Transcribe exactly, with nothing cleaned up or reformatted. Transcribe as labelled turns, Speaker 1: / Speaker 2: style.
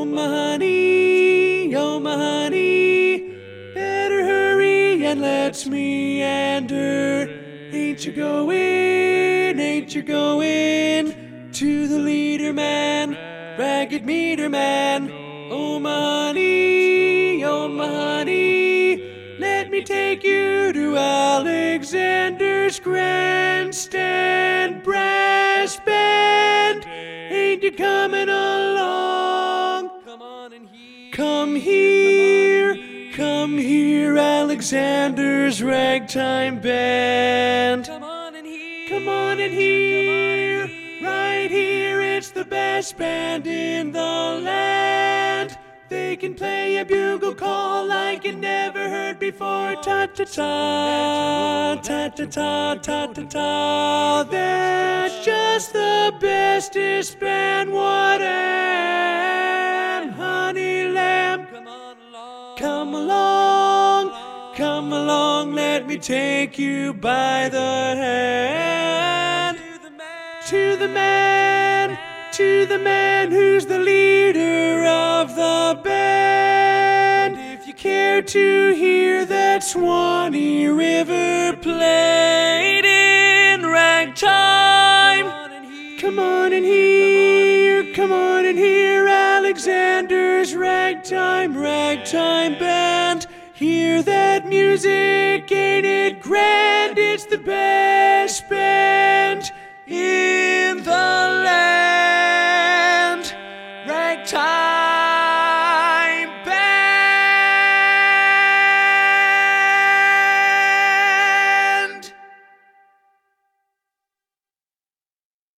Speaker 1: my honey, oh my honey, better hurry and let's meander. Ain't you going, ain't you going to the leader man, ragged meter man? Oh my honey, oh my honey, let me take you to Alexander's grandstand brass band. Ain't you coming along? Come on and hear. Come here, come here, Alexander's ragtime band. Come on and hear. Come on and hear. Right here, it's the best band in the land. They can play a bugle call like you never heard before. Ta-ta-ta, ta-ta-ta, ta-ta-ta. They're just the bestest band. What an honey lamb. Come along, come along, let me take you by the hand. To the man, to the man who's the leader of the band. If you care to hear that Swanee River played in ragtime, come on and hear, come on and hear Alexander's ragtime, ragtime band. Hear that music, ain't it grand? It's the best band.